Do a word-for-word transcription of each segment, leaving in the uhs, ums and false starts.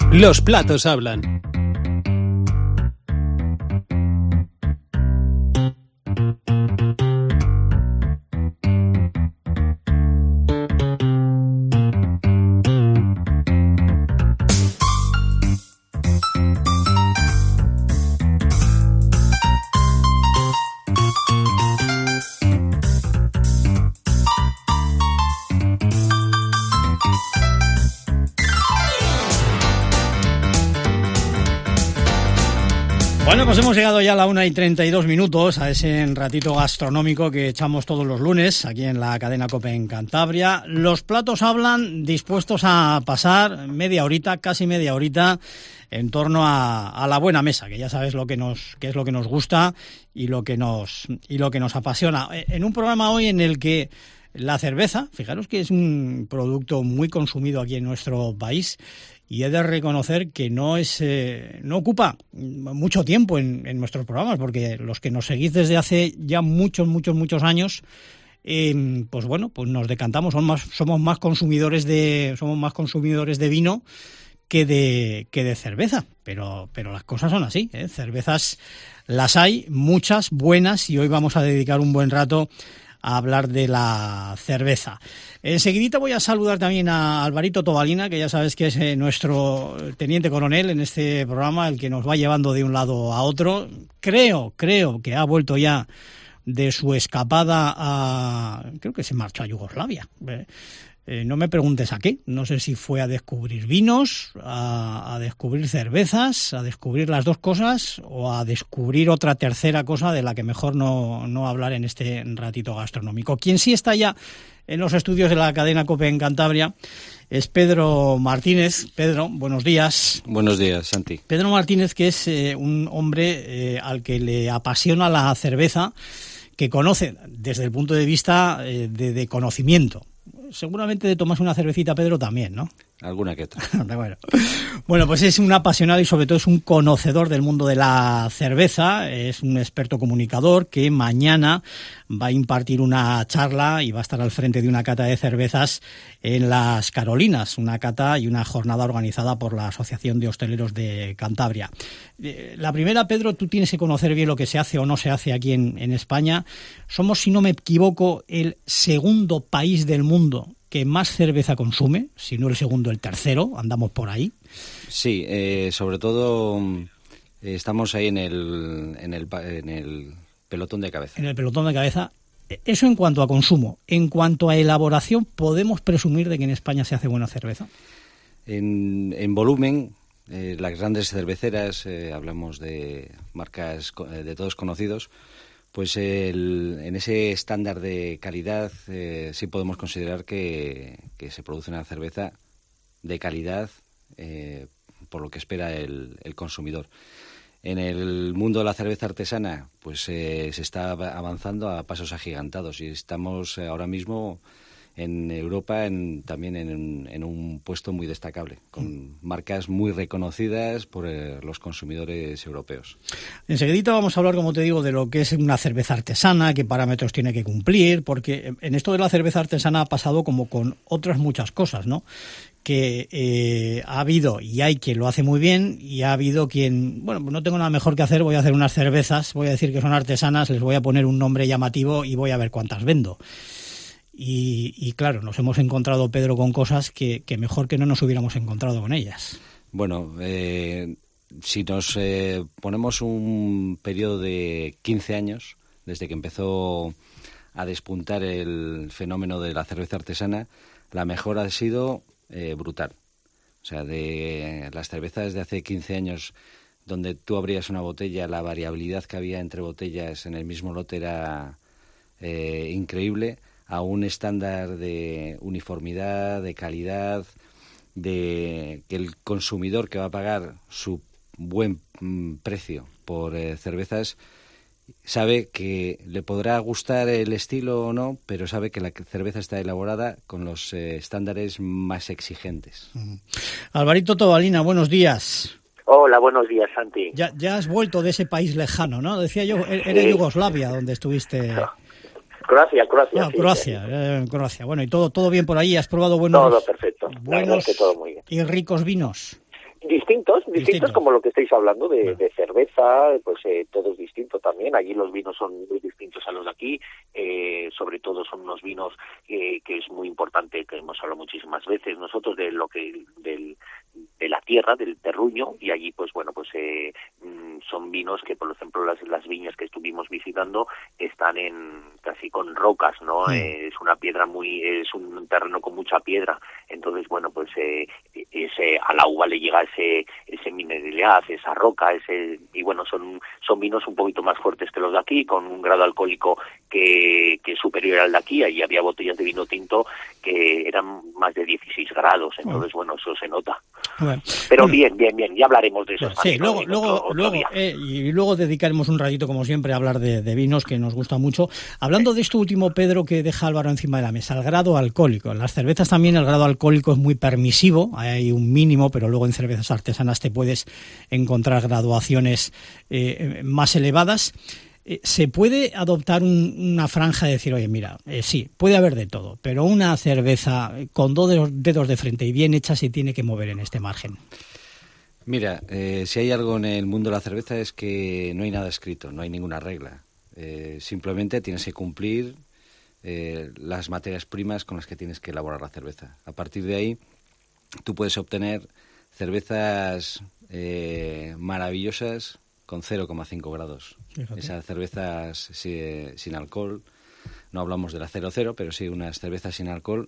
Los platos hablan. Bueno, pues hemos llegado ya a la una y treinta y dos minutos, a ese ratito gastronómico que echamos todos los lunes aquí en la cadena COPE en Cantabria. Los platos hablan, dispuestos a pasar media horita, casi media horita, en torno a, a la buena mesa, que ya sabes lo que nos, que es lo que nos gusta y lo que nos, y lo que nos apasiona. En un programa hoy en el que la cerveza, fijaros que es un producto muy consumido aquí en nuestro país, y he de reconocer que no es eh, no ocupa mucho tiempo en, en nuestros programas, porque los que nos seguís desde hace ya muchos, muchos, muchos años, eh, pues bueno, pues nos decantamos, somos más, somos más consumidores de somos más consumidores de vino que de que de cerveza, pero pero las cosas son así, ¿eh? Cervezas las hay, muchas buenas, y hoy vamos a dedicar un buen rato a hablar de la cerveza. Enseguidita voy a saludar también a Alvarito Tobalina, que ya sabes que es eh, nuestro teniente coronel en este programa, el que nos va llevando de un lado a otro. Creo, creo que ha vuelto ya de su escapada a... creo que se marchó a Yugoslavia. Eh, eh, no me preguntes a qué. No sé si fue a descubrir vinos, a, a descubrir cervezas, a descubrir las dos cosas, o a descubrir otra tercera cosa de la que mejor no, no hablar en este ratito gastronómico. Quien sí está ya en los estudios de la cadena COPE en Cantabria es Pedro Martínez. Pedro, buenos días. Buenos días, Santi. Pedro Martínez, que es eh, un hombre eh, al que le apasiona la cerveza, que conoce desde el punto de vista eh, de, de conocimiento. Seguramente de tomarse una cervecita, Pedro, también, ¿no? Alguna que otra. bueno. bueno, pues es un apasionado y sobre todo es un conocedor del mundo de la cerveza. Es un experto comunicador que mañana va a impartir una charla y va a estar al frente de una cata de cervezas en las Carolinas, una cata y una jornada organizada por la Asociación de Hosteleros de Cantabria. La primera, Pedro, tú tienes que conocer bien lo que se hace o no se hace aquí en, en España. Somos, si no me equivoco, el segundo país del mundo que más cerveza consume, si no el segundo, el tercero, andamos por ahí. Sí, eh, sobre todo eh, estamos ahí en el, en, el, en el pelotón de cabeza. En el pelotón de cabeza. Eso en cuanto a consumo. En cuanto a elaboración, ¿podemos presumir de que en España se hace buena cerveza? En, en volumen, eh, las grandes cerveceras, eh, hablamos de marcas de todos conocidos, pues el, en ese estándar de calidad eh, sí podemos considerar que, que se produce una cerveza de calidad eh, por lo que espera el, el consumidor. En el mundo de la cerveza artesana pues eh, se está avanzando a pasos agigantados y estamos ahora mismo en Europa en, también en un, en un puesto muy destacable, con marcas muy reconocidas por eh, los consumidores europeos. Enseguidita vamos a hablar, como te digo, de lo que es una cerveza artesana, qué parámetros tiene que cumplir, porque en esto de la cerveza artesana ha pasado como con otras muchas cosas, ¿no? Que eh, ha habido y hay quien lo hace muy bien y ha habido quien, bueno, pues no tengo nada mejor que hacer, voy a hacer unas cervezas, voy a decir que son artesanas, les voy a poner un nombre llamativo y voy a ver cuántas vendo. Y, y claro, nos hemos encontrado, Pedro, con cosas que, que mejor que no nos hubiéramos encontrado con ellas. Bueno, eh, si nos eh, ponemos un periodo de quince años, desde que empezó a despuntar el fenómeno de la cerveza artesana, la mejora ha sido eh, brutal. O sea, de las cervezas de hace quince años, donde tú abrías una botella, la variabilidad que había entre botellas en el mismo lote era eh, increíble, a un estándar de uniformidad, de calidad, de que el consumidor que va a pagar su buen mm, precio por eh, cervezas sabe que le podrá gustar el estilo o no, pero sabe que la cerveza está elaborada con los eh, estándares más exigentes. Uh-huh. Alvarito Tobalina, buenos días. Hola, buenos días, Santi. Ya, ya has vuelto de ese país lejano, ¿no? Decía yo, era sí. Yugoslavia donde estuviste... No. Croacia, Croacia. No, sí, Croacia, sí. Eh, Croacia. Bueno, y todo todo bien por ahí. ¿Has probado buenos, todo perfecto. buenos que todo muy bien. y ricos vinos? Distintos, distintos, Distintos. como lo que estáis hablando de, Bueno. de cerveza, pues eh, todo es distinto también. Allí los vinos son muy distintos a los de aquí, eh, sobre todo son unos vinos eh, que es muy importante, que hemos hablado muchísimas veces nosotros de lo que del de la tierra, del terruño, y allí pues bueno, pues eh, son vinos que, por ejemplo, las, las viñas que estuvimos visitando están en casi con rocas, ¿no? Sí. Eh, es una piedra muy, es un terreno con mucha piedra, entonces bueno, pues eh, ese al agua le llega ese ese mineralidad, esa roca, ese y bueno, son son vinos un poquito más fuertes que los de aquí, con un grado alcohólico que, que es superior al de aquí. Ahí había botellas de vino tinto que eran más de dieciséis grados, entonces bueno, eso se nota. Bueno, Pero bueno, bien, bien, bien, ya hablaremos de eso. bueno, sí, luego, luego, luego eh, y luego dedicaremos un ratito, como siempre, a hablar de, de vinos, que nos gusta mucho. Hablando de esto último, Pedro, que deja Álvaro encima de la mesa, el grado alcohólico. En las cervezas también el grado alcohólico es muy permisivo, hay un mínimo, pero luego en cervezas artesanas te puedes encontrar graduaciones eh, más elevadas. Eh, ¿Se puede adoptar un, una franja de decir, oye, mira, eh, sí, puede haber de todo, pero una cerveza con dos dedos, dedos de frente y bien hecha se tiene que mover en este margen? Mira, eh, si hay algo en el mundo de la cerveza es que no hay nada escrito, no hay ninguna regla. Eh, simplemente tienes que cumplir eh, las materias primas con las que tienes que elaborar la cerveza. A partir de ahí, tú puedes obtener cervezas eh, maravillosas con cero coma cinco grados. Fíjate. Esas cervezas sí, sin alcohol, no hablamos de la cero cero, pero sí unas cervezas sin alcohol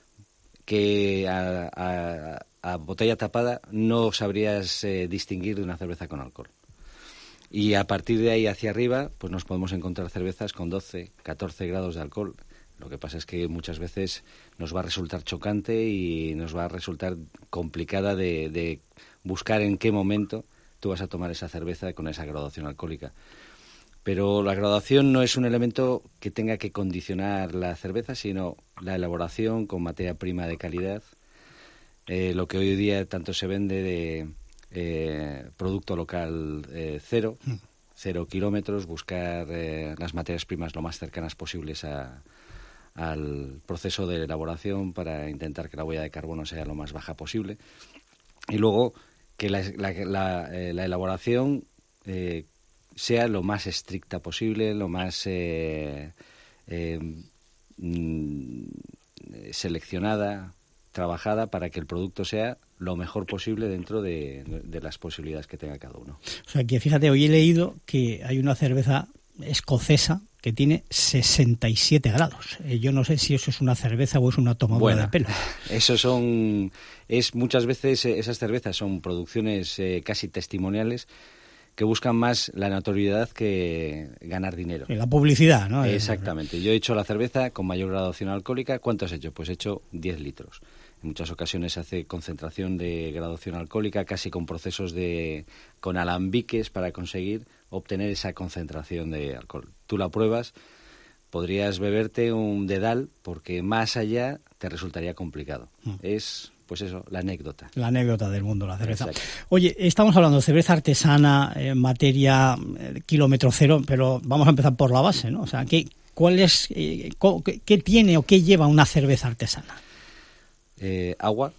que a, a, a botella tapada no sabrías eh, distinguir de una cerveza con alcohol. Y a partir de ahí hacia arriba, pues nos podemos encontrar cervezas con doce, catorce grados de alcohol. Lo que pasa es que muchas veces nos va a resultar chocante y nos va a resultar complicada de, de buscar en qué momento tú vas a tomar esa cerveza con esa graduación alcohólica. Pero la graduación no es un elemento que tenga que condicionar la cerveza, sino la elaboración con materia prima de calidad, eh, lo que hoy día tanto se vende de eh, producto local eh, cero, cero kilómetros, buscar eh, las materias primas lo más cercanas posibles a, al proceso de elaboración para intentar que la huella de carbono sea lo más baja posible. Y luego que la, la, la, eh, la elaboración eh, sea lo más estricta posible, lo más eh, eh, mm, seleccionada, trabajada, para que el producto sea lo mejor posible dentro de, de las posibilidades que tenga cada uno. O sea, que fíjate, hoy he leído que hay una cerveza escocesa que tiene sesenta y siete grados. Eh, yo no sé si eso es una cerveza o es una tomadura bueno, de pelo. Eso son, es muchas veces eh, esas cervezas son producciones eh, casi testimoniales que buscan más la notoriedad que ganar dinero. La publicidad, ¿no? Exactamente. Yo he hecho la cerveza con mayor graduación alcohólica. ¿Cuánto has hecho? Pues he hecho diez litros. En muchas ocasiones se hace concentración de graduación alcohólica, casi con procesos de con alambiques para conseguir obtener esa concentración de alcohol. Tú la pruebas, podrías beberte un dedal, porque más allá te resultaría complicado. Mm. Es... Pues eso, la anécdota. La anécdota del mundo, la cerveza. Exacto. Oye, estamos hablando de cerveza artesana, eh, materia eh, kilómetro cero, pero vamos a empezar por la base, ¿no? O sea, ¿qué, cuál es, eh, qué, qué tiene o qué lleva una cerveza artesana? Eh, agua.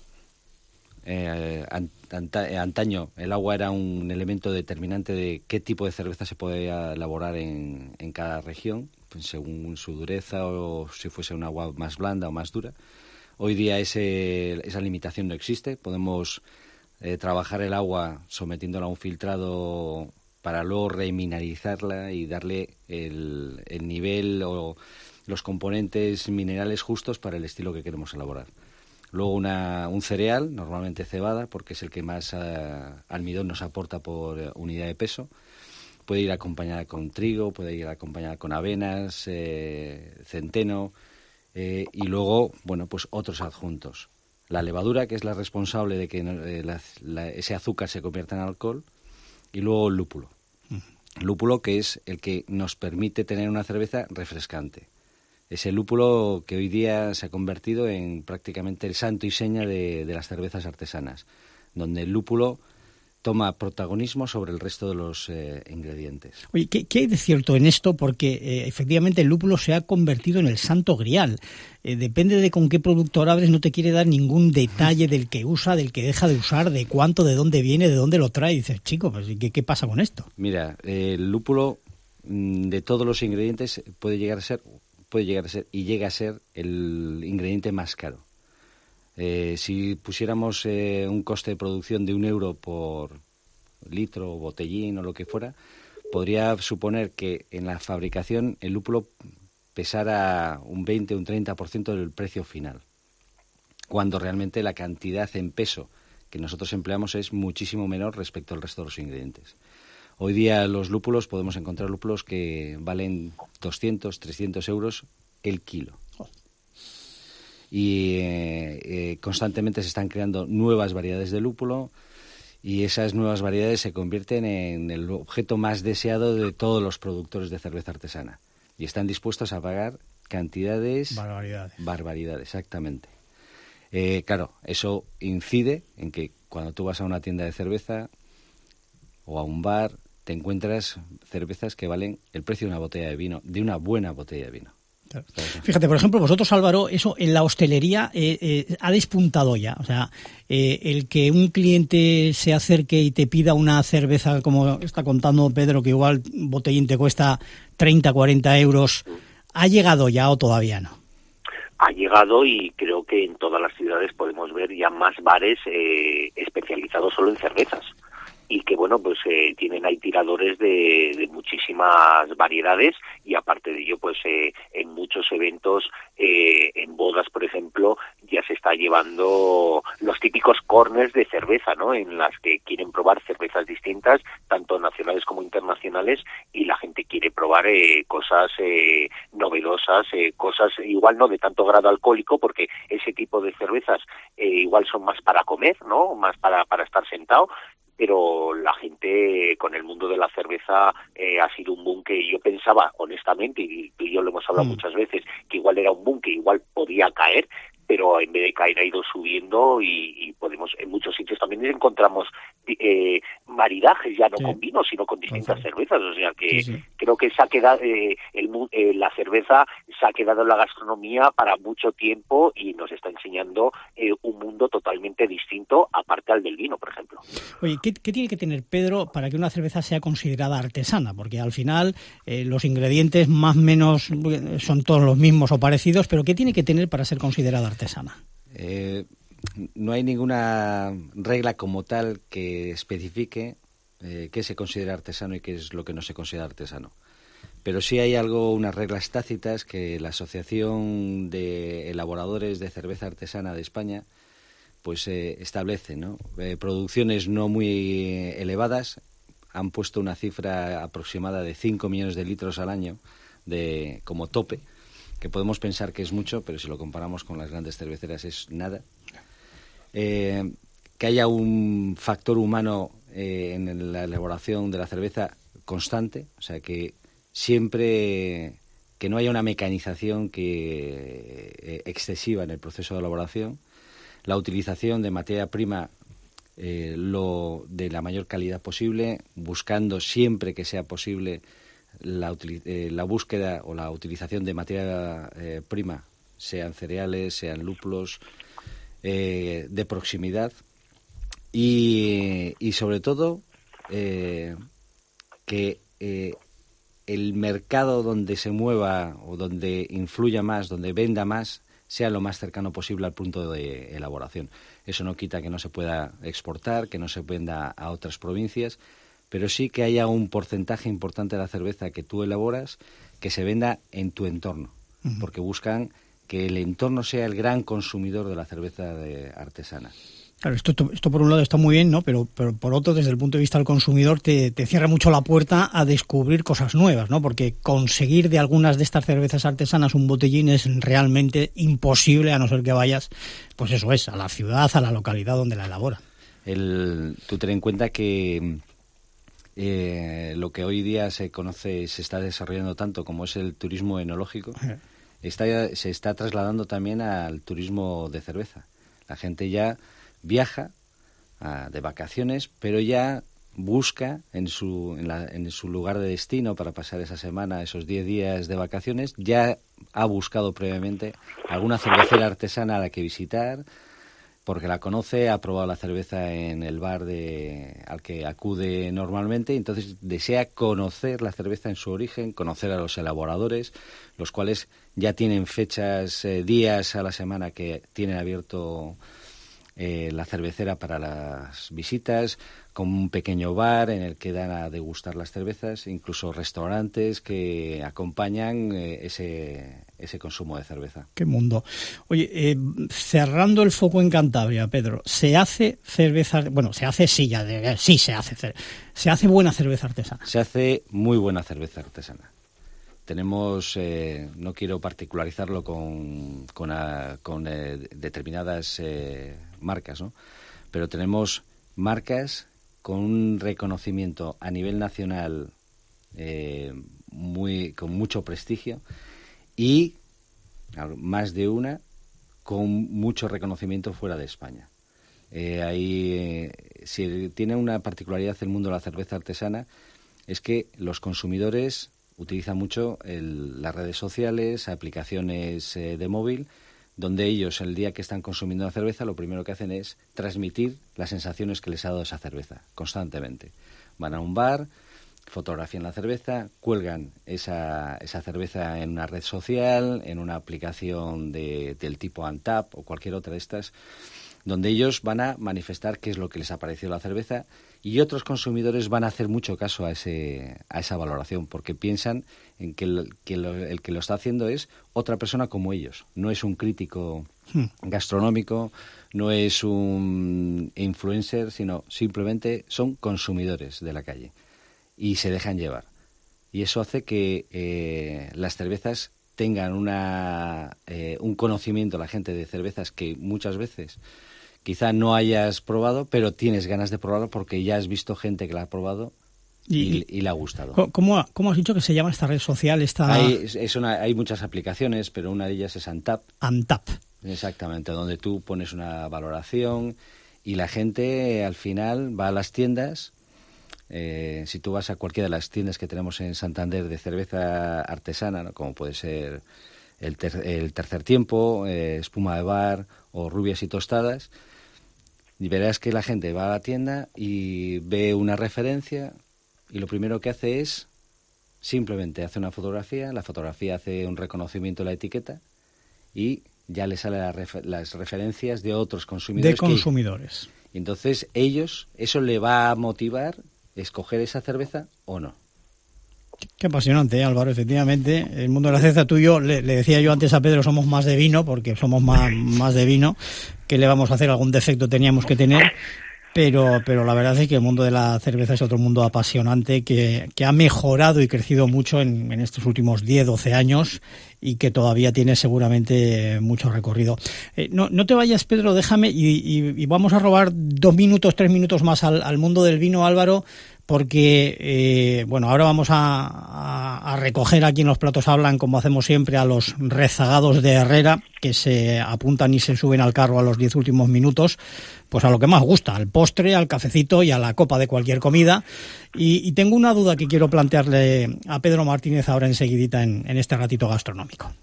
Eh, anta, antaño el agua era un elemento determinante de qué tipo de cerveza se podía elaborar en, en cada región, pues según su dureza o si fuese un agua más blanda o más dura. Hoy día ese, esa limitación no existe. Podemos eh, trabajar el agua sometiéndola a un filtrado para luego remineralizarla y darle el, el nivel o los componentes minerales justos para el estilo que queremos elaborar. Luego una, un cereal, normalmente cebada, porque es el que más uh, almidón nos aporta por uh, unidad de peso. Puede ir acompañada con trigo, puede ir acompañada con avenas, eh, centeno... Eh, y luego, bueno, pues otros adjuntos. La levadura, que es la responsable de que eh, la, la, ese azúcar se convierta en alcohol, y luego el lúpulo. Uh-huh. Lúpulo, que es el que nos permite tener una cerveza refrescante. Ese lúpulo que hoy día se ha convertido en prácticamente el santo y seña de, de las cervezas artesanas, donde el lúpulo toma protagonismo sobre el resto de los eh, ingredientes. Oye, ¿qué, ¿qué hay de cierto en esto? Porque eh, efectivamente el lúpulo se ha convertido en el santo grial. Eh, depende de con qué productor hables, no te quiere dar ningún detalle del que usa, del que deja de usar, de cuánto, de dónde viene, de dónde lo trae. Y dices, chico, pues ¿qué, qué pasa con esto? Mira, eh, el lúpulo, de todos los ingredientes, puede llegar a ser, puede llegar a ser y llega a ser el ingrediente más caro. Eh, si pusiéramos eh, un coste de producción de un euro por litro, botellín o lo que fuera, podría suponer que en la fabricación el lúpulo pesara un veinte o un treinta por ciento del precio final, cuando realmente la cantidad en peso que nosotros empleamos es muchísimo menor respecto al resto de los ingredientes. Hoy día los lúpulos, podemos encontrar lúpulos que valen doscientos, trescientos euros el kilo. Y eh, eh, constantemente se están creando nuevas variedades de lúpulo y esas nuevas variedades se convierten en el objeto más deseado de todos los productores de cerveza artesana y están dispuestos a pagar cantidades... Barbaridades. Barbaridades, exactamente. Eh, claro, eso incide en que cuando tú vas a una tienda de cerveza o a un bar, te encuentras cervezas que valen el precio de una botella de vino, de una buena botella de vino. Fíjate, por ejemplo, vosotros, Álvaro, eso en la hostelería eh, eh, ha despuntado ya. O sea, eh, el que un cliente se acerque y te pida una cerveza, como está contando Pedro, que igual un botellín te cuesta treinta, cuarenta euros, ¿ha llegado ya o todavía no? Ha llegado y creo que en todas las ciudades podemos ver ya más bares eh, especializados solo en cervezas. Y que, bueno, pues eh, tienen ahí tiradores de, de muchísimas variedades y aparte de ello, pues eh, en muchos eventos, eh, en bodas, por ejemplo, ya se está llevando los típicos corners de cerveza, ¿no? En las que quieren probar cervezas distintas, tanto nacionales como internacionales, y la gente quiere probar eh, cosas eh, novedosas, eh, cosas igual no de tanto grado alcohólico, porque ese tipo de cervezas eh, igual son más para comer, ¿no? Más para, para estar sentado, pero la gente con el mundo de la cerveza eh, ha sido un boom que yo pensaba, honestamente, y tú y yo lo hemos hablado mm. muchas veces, que igual era un boom que igual podía caer, pero en vez de caer ha ido subiendo y, y podemos, en muchos sitios también encontramos eh, maridajes, ya no sí. con vino, sino con distintas sí. cervezas, o sea que sí, sí. creo que se ha quedado, eh, el, eh, la cerveza se ha quedado en la gastronomía para mucho tiempo y nos está enseñando eh, un mundo totalmente distinto, aparte al del vino, por ejemplo. Oye, ¿qué, qué tiene que tener, Pedro, para que una cerveza sea considerada artesana? Porque al final eh, los ingredientes más o menos son todos los mismos o parecidos, pero ¿qué tiene que tener para ser considerada artesana? Eh, no hay ninguna regla como tal que especifique eh, qué se considera artesano y qué es lo que no se considera artesano. Pero sí hay algo, unas reglas tácitas que la Asociación de Elaboradores de Cerveza Artesana de España pues eh, establece, ¿no? Eh, producciones no muy elevadas, han puesto una cifra aproximada de cinco millones de litros al año de como tope, que podemos pensar que es mucho, pero si lo comparamos con las grandes cerveceras es nada. Eh, que haya un factor humano eh, en la elaboración de la cerveza constante, o sea, que siempre que no haya una mecanización que eh, excesiva en el proceso de elaboración, la utilización de materia prima eh, lo de la mayor calidad posible, buscando siempre que sea posible La, eh, la búsqueda o la utilización de materia eh, prima, sean cereales, sean lúpulos, eh, de proximidad y, y sobre todo eh, que eh, el mercado donde se mueva o donde influya más, donde venda más, sea lo más cercano posible al punto de elaboración. Eso no quita que no se pueda exportar, que no se venda a otras provincias, pero sí que haya un porcentaje importante de la cerveza que tú elaboras que se venda en tu entorno, uh-huh. porque buscan que el entorno sea el gran consumidor de la cerveza de artesana. Claro, esto, esto por un lado está muy bien, ¿no? Pero, pero por otro, desde el punto de vista del consumidor, te, te cierra mucho la puerta a descubrir cosas nuevas, ¿no? Porque conseguir de algunas de estas cervezas artesanas un botellín es realmente imposible, a no ser que vayas, pues eso es, a la ciudad, a la localidad donde la elaboran. El, tú ten en cuenta que Eh, lo que hoy día se conoce, se está desarrollando tanto como es el turismo enológico, está, se está trasladando también al turismo de cerveza. La gente ya viaja a, de vacaciones, pero ya busca en su, en, la, en su lugar de destino para pasar esa semana, esos diez días de vacaciones, ya ha buscado previamente alguna cervecera artesana a la que visitar, porque la conoce, ha probado la cerveza en el bar de, al que acude normalmente, y entonces desea conocer la cerveza en su origen, conocer a los elaboradores, los cuales ya tienen fechas, eh, días a la semana que tienen abierto eh, la cervecera para las visitas, con un pequeño bar en el que dan a degustar las cervezas, incluso restaurantes que acompañan eh, ese, ese consumo de cerveza. Qué mundo. Oye, eh, cerrando el foco en Cantabria, Pedro, ¿se hace cerveza? Bueno, se hace, sí, ya de, sí se hace. ¿Se hace buena cerveza artesana? Se hace muy buena cerveza artesana. Tenemos, eh, no quiero particularizarlo con, con, a, con eh, determinadas eh, marcas, ¿no? Pero tenemos marcas con un reconocimiento a nivel nacional eh, muy con mucho prestigio y más de una con mucho reconocimiento fuera de España. Eh, ahí, eh, si tiene una particularidad el mundo de la cerveza artesana, es que los consumidores utilizan mucho el, las redes sociales, aplicaciones eh, de móvil, donde ellos, el día que están consumiendo la cerveza, lo primero que hacen es transmitir las sensaciones que les ha dado esa cerveza, constantemente. Van a un bar, fotografían la cerveza, cuelgan esa, esa cerveza en una red social, en una aplicación de, del tipo Untap o cualquier otra de estas, donde ellos van a manifestar qué es lo que les ha parecido la cerveza, y otros consumidores van a hacer mucho caso a ese a esa valoración, porque piensan en que, el que, lo, el que lo está haciendo es otra persona como ellos. No es un crítico hmm. gastronómico, no es un influencer, sino simplemente son consumidores de la calle y se dejan llevar. Y eso hace que eh, las cervezas tengan una eh, un conocimiento, la gente, de cervezas que muchas veces quizá no hayas probado, pero tienes ganas de probarlo porque ya has visto gente que la ha probado y, y, y le ha gustado. ¿Cómo, ¿Cómo has dicho que se llama esta red social? Esta... Hay, es una, hay muchas aplicaciones, pero una de ellas es Untap. Untap. Exactamente, donde tú pones una valoración y la gente al final va a las tiendas. Eh, si tú vas a cualquiera de las tiendas que tenemos en Santander de cerveza artesana, ¿no? Como puede ser el, ter, el Tercer Tiempo, eh, Espuma de Bar o Rubias y Tostadas, y verás que la gente va a la tienda y ve una referencia y lo primero que hace es simplemente hace una fotografía, la fotografía hace un reconocimiento de la etiqueta y ya le salen la refer- las referencias de otros consumidores. De consumidores. Que, y entonces ellos, eso le va a motivar escoger esa cerveza o no. Qué apasionante, ¿eh, Álvaro? Efectivamente, el mundo de la cerveza, tú y yo, le, le decía yo antes a Pedro, somos más de vino, porque somos más, más de vino. ¿Qué le vamos a hacer? Algún defecto teníamos que tener, pero, pero la verdad es que el mundo de la cerveza es otro mundo apasionante que, que ha mejorado y crecido mucho en, en estos últimos diez, doce años y que todavía tiene seguramente mucho recorrido. Eh, no, no te vayas, Pedro, déjame, y, y, y vamos a robar dos minutos, tres minutos más al, al mundo del vino, Álvaro, porque, eh, bueno, ahora vamos a, a, a recoger aquí en Los Platos Hablan, como hacemos siempre, a los rezagados de Herrera, que se apuntan y se suben al carro a los diez últimos minutos, pues a lo que más gusta, al postre, al cafecito y a la copa de cualquier comida. Y, y tengo una duda que quiero plantearle a Pedro Martínez ahora enseguidita en, en este ratito gastronómico.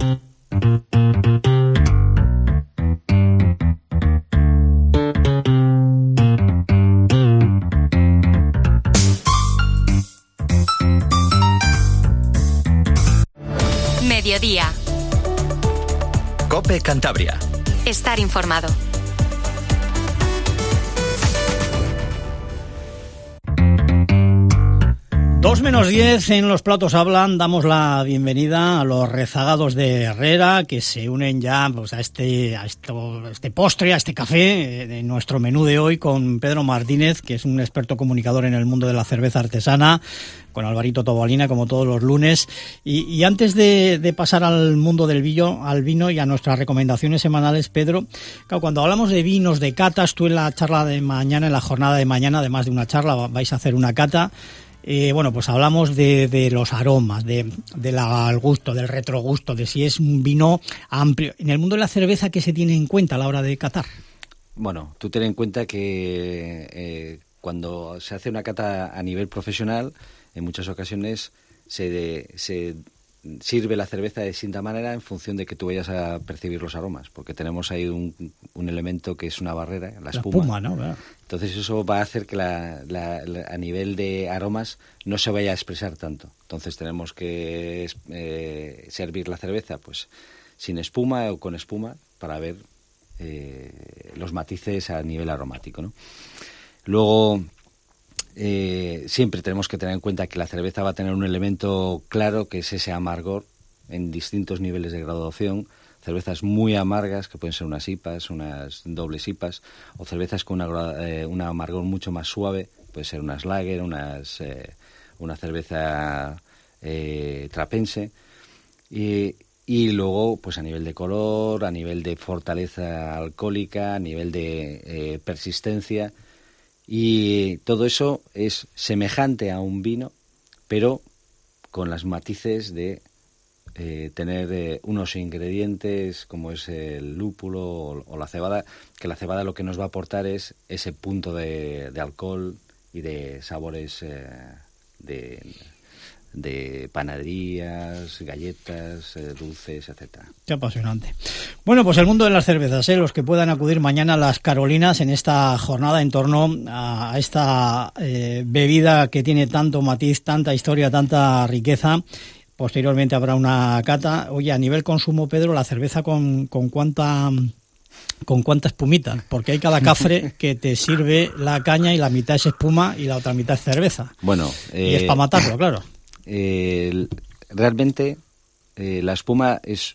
Mediodía. COPE Cantabria. Estar informado. Dos menos diez en Los Platos Hablan. Damos la bienvenida a los rezagados de Herrera que se unen ya pues, a este a esto, este postre, a este café de nuestro menú de hoy con Pedro Martínez, que es un experto comunicador en el mundo de la cerveza artesana, con Alvarito Tobalina, como todos los lunes. Y, y antes de, de pasar al mundo del vino, al vino y a nuestras recomendaciones semanales, Pedro, claro, cuando hablamos de vinos, de catas, tú en la charla de mañana, en la jornada de mañana, además de una charla, vais a hacer una cata. Eh, bueno, pues hablamos de, de los aromas, de, de la, al gusto, del retrogusto, de si es un vino amplio. En el mundo de la cerveza, ¿qué se tiene en cuenta a la hora de catar? Bueno, tú ten en cuenta que eh, cuando se hace una cata a nivel profesional, en muchas ocasiones se, de, se sirve la cerveza de distinta manera en función de que tú vayas a percibir los aromas, porque tenemos ahí un, un elemento que es una barrera, la espuma. La espuma, ¿no? Claro. Entonces eso va a hacer que la, la, la, a nivel de aromas no se vaya a expresar tanto. Entonces tenemos que eh, servir la cerveza pues sin espuma o con espuma para ver eh, los matices a nivel aromático, ¿no? Luego, eh, siempre tenemos que tener en cuenta que la cerveza va a tener un elemento claro, que es ese amargor en distintos niveles de graduación. Cervezas muy amargas, que pueden ser unas I P As, unas dobles I P As, o cervezas con una, eh, una amargor mucho más suave, puede ser unas lager, unas, eh, una cerveza eh, trapense. Y, y luego, pues a nivel de color, a nivel de fortaleza alcohólica, a nivel de eh, persistencia. Y todo eso es semejante a un vino, pero con las matices de eh, tener eh, unos ingredientes como es el lúpulo o, o la cebada, que la cebada lo que nos va a aportar es ese punto de, de alcohol y de sabores eh, de, de panaderías, galletas, eh, dulces, etcétera. Qué apasionante. Bueno, pues el mundo de las cervezas, ¿eh? Los que puedan acudir mañana a las Carolinas en esta jornada en torno a esta eh, bebida que tiene tanto matiz, tanta historia, tanta riqueza. Posteriormente habrá una cata. Oye, a nivel consumo, Pedro, la cerveza con, con cuánta... ¿Con cuánta espumita? Porque hay cada cafre que te sirve la caña y la mitad es espuma y la otra mitad es cerveza. Bueno, eh, y es para matarlo, claro. Eh, realmente eh, la espuma es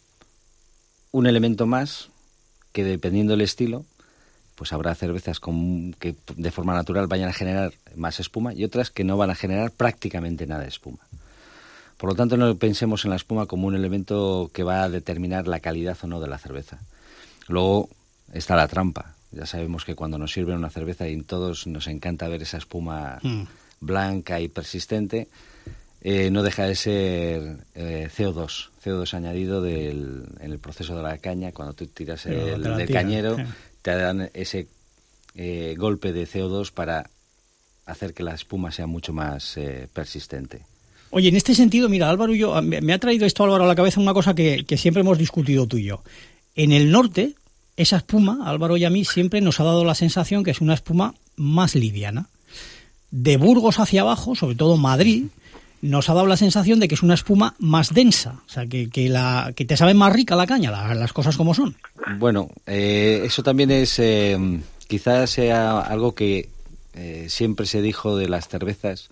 un elemento más que, dependiendo del estilo, pues habrá cervezas con, que de forma natural vayan a generar más espuma y otras que no van a generar prácticamente nada de espuma. Por lo tanto, no pensemos en la espuma como un elemento que va a determinar la calidad o no de la cerveza. Luego está la trampa. Ya sabemos que cuando nos sirven una cerveza y todos nos encanta ver esa espuma mm. blanca y persistente, eh, no deja de ser eh, C O dos, C O dos añadido del, en el proceso de la caña. Cuando tú tiras el, del tira. cañero, sí. te dan ese eh, golpe de C O dos para hacer que la espuma sea mucho más eh, persistente. Oye, en este sentido, mira, Álvaro y yo, me ha traído esto, Álvaro, a la cabeza una cosa que, que siempre hemos discutido tú y yo. En el norte, esa espuma, Álvaro y a mí, siempre nos ha dado la sensación que es una espuma más liviana. De Burgos hacia abajo, sobre todo Madrid, nos ha dado la sensación de que es una espuma más densa, o sea, que, que, la, que te sabe más rica la caña, la, las cosas como son. Bueno, eh, eso también es, eh, quizás sea algo que eh, siempre se dijo de las cervezas,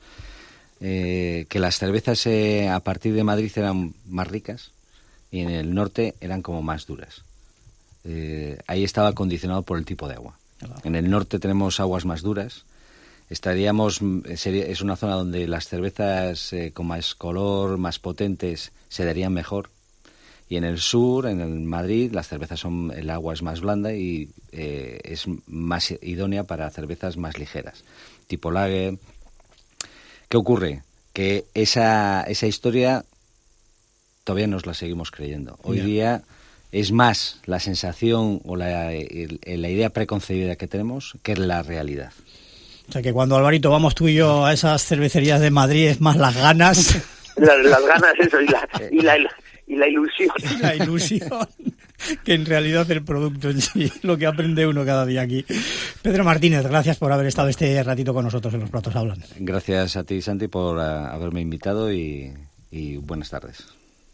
eh, que las cervezas eh, a partir de Madrid eran más ricas y en el norte eran como más duras. Eh, ahí estaba condicionado por el tipo de agua. En el norte tenemos aguas más duras. Estaríamos sería, es una zona donde las cervezas eh, con más color, más potentes, se darían mejor. Y en el sur, en el Madrid, las cervezas son el agua es más blanda y eh, es más idónea para cervezas más ligeras, tipo lager. ¿Qué ocurre? Que esa esa historia todavía nos la seguimos creyendo. Hoy yeah. día es más la sensación o la, el, la idea preconcebida que tenemos que la realidad. O sea que cuando, Alvarito, vamos tú y yo a esas cervecerías de Madrid es más las ganas. Las, las ganas, eso, y la, y la, y la ilusión. La ilusión, que en realidad el producto en sí, lo que aprende uno cada día aquí. Pedro Martínez, gracias por haber estado este ratito con nosotros en Los Platos Hablan. Gracias a ti, Santi, por uh, haberme invitado y, y buenas tardes.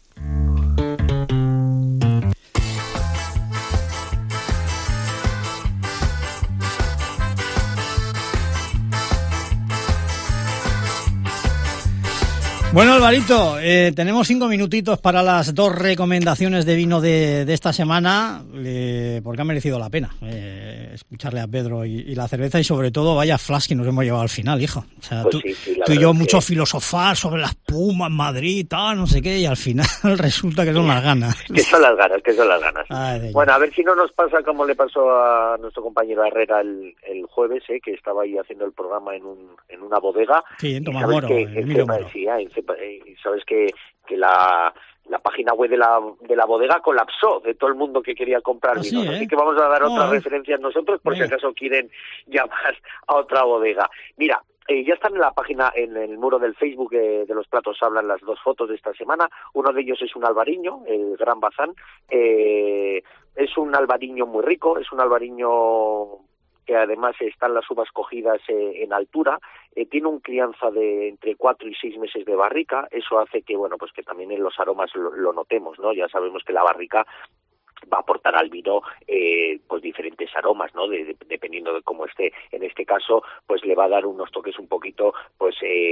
Bueno, Alvarito, eh, tenemos cinco minutitos para las dos recomendaciones de vino de, de esta semana, eh, porque ha merecido la pena eh, escucharle a Pedro y, y la cerveza, y sobre todo vaya flash que nos hemos llevado al final, hijo. O sea, pues tú, sí, sí, tú y yo mucho que... filosofar sobre la espuma en Madrid, tal, no sé qué, y al final resulta que son las ganas. Que son las ganas, que son las ganas. Ay, bueno, a ver si no nos pasa como le pasó a nuestro compañero Herrera el, el jueves, eh, que estaba ahí haciendo el programa en un en una bodega. Sí, en Tomamoro, en Moro. Sí, ah, en eh, sabes que, que la... la página web de la de la bodega colapsó de todo el mundo que quería comprar así, vinos, ¿eh? así que vamos a dar oh, otras eh. referencias nosotros por Venga. si acaso quieren llamar a otra bodega. Mira, eh, ya están en la página, en el muro del Facebook eh, de Los Platos Hablan, las dos fotos de esta semana. Uno de ellos es un albariño, el Gran Bazán. Eh, es un albariño muy rico, es un albariño que además están las uvas cogidas eh, en altura, eh, tiene un crianza de entre cuatro y seis meses de barrica. Eso hace que, bueno, pues que también en los aromas lo, lo notemos, ¿no? Ya sabemos que la barrica va a aportar al vino eh, pues diferentes aromas, ¿no? De, de, dependiendo de cómo esté. En este caso, pues le va a dar unos toques un poquito, pues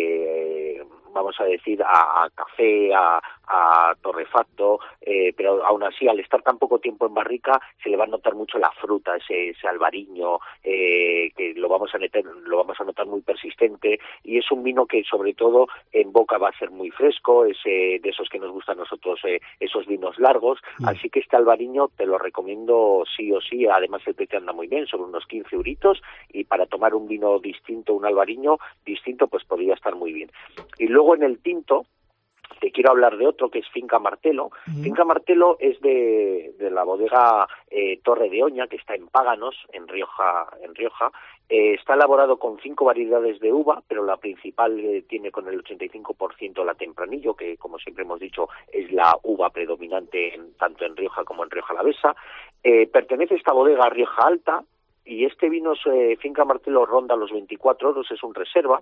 eh, vamos a decir, a, a café, a, a torrefacto, eh, pero aún así, al estar tan poco tiempo en barrica, se le va a notar mucho la fruta, ese, ese albariño, eh, que lo vamos a notar, lo vamos a notar muy persistente, y es un vino que sobre todo en boca va a ser muy fresco, es eh, de esos que nos gustan a nosotros, eh, esos vinos largos, mm. así que este albariño te lo recomiendo sí o sí. Además el precio anda muy bien, sobre unos quince euritos, y para tomar un vino distinto, un albariño distinto, pues podría estar muy bien. Y luego en el tinto te quiero hablar de otro que es Finca Martelo. Mm. Finca Martelo es de, de la bodega eh, Torre de Oña, que está en Páganos, en Rioja, en Rioja. Eh, está elaborado con cinco variedades de uva, pero la principal eh, tiene con el ochenta y cinco por ciento la Tempranillo, que como siempre hemos dicho es la uva predominante en, tanto en Rioja como en Rioja Alavesa. Eh, pertenece esta bodega a Rioja Alta, y este vino eh, Finca Martelo ronda los veinticuatro euros, es un reserva.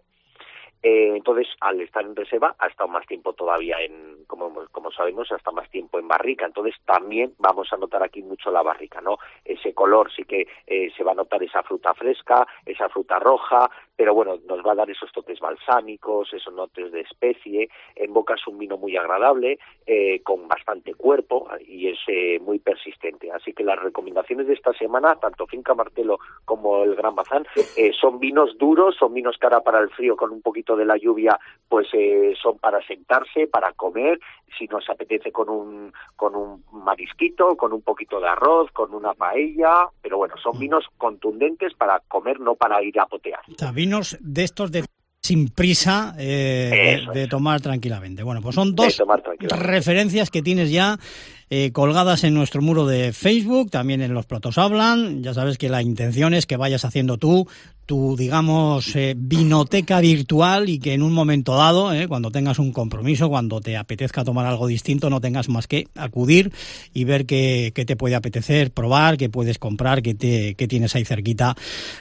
Eh, entonces, al estar en reserva, ha estado más tiempo todavía en, como, como sabemos, ha estado más tiempo en barrica. Entonces, también vamos a notar aquí mucho la barrica, ¿no? Ese color sí que eh, se va a notar esa fruta fresca, esa fruta roja, pero bueno, nos va a dar esos toques balsámicos, esos notes de especie. En boca es un vino muy agradable, eh, con bastante cuerpo, y es eh, muy persistente. Así que las recomendaciones de esta semana, tanto Finca Martelo como el Gran Bazán, eh, son vinos duros, son vinos que ahora para el frío, con un poquito de la lluvia, pues eh, son para sentarse, para comer, si nos apetece con un con un marisquito, con un poquito de arroz, con una paella, pero bueno, son vinos contundentes para comer, no para ir a potear. O sea, vinos de estos de sin prisa, eh, de, de tomar tranquilamente. Bueno, pues son dos referencias que tienes ya eh, colgadas en nuestro muro de Facebook, también en Los Platos Hablan. Ya sabes que la intención es que vayas haciendo tú tu, digamos, eh, vinoteca virtual, y que en un momento dado, eh, cuando tengas un compromiso, cuando te apetezca tomar algo distinto, no tengas más que acudir y ver qué, qué te puede apetecer probar, qué puedes comprar, qué, te, qué tienes ahí cerquita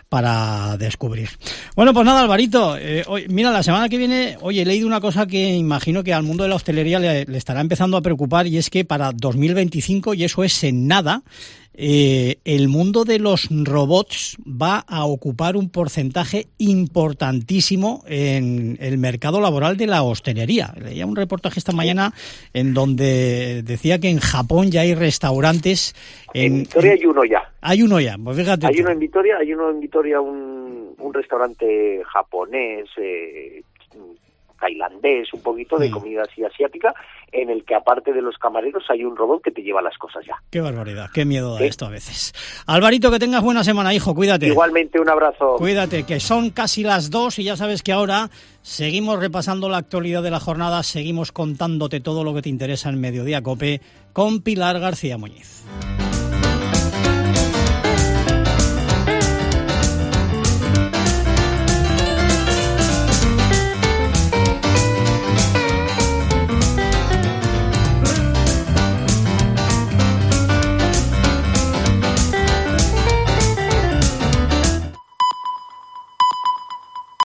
para descubrir. Bueno, pues nada, Alvarito, eh, hoy, mira, la semana que viene, oye, he leído una cosa que imagino que al mundo de la hostelería le, le estará empezando a preocupar, y es que para dos mil veinticinco, y eso es en nada, Eh, el mundo de los robots va a ocupar un porcentaje importantísimo en el mercado laboral de la hostelería. Leía un reportaje esta mañana en donde decía que en Japón ya hay restaurantes. En, en Vitoria hay uno ya. Hay uno ya, pues fíjate. Hay tú. uno en Vitoria, hay uno en Vitoria, un, un restaurante japonés, eh, tailandés, un poquito de comida así asiática, en el que aparte de los camareros hay un robot que te lleva las cosas ya. Qué barbaridad, qué miedo da ¿Sí? esto a veces. Alvarito, que tengas buena semana, hijo, cuídate. Igualmente, un abrazo. Cuídate, que son casi las dos, y ya sabes que ahora seguimos repasando la actualidad de la jornada, seguimos contándote todo lo que te interesa en Mediodía Cope con Pilar García Muñiz.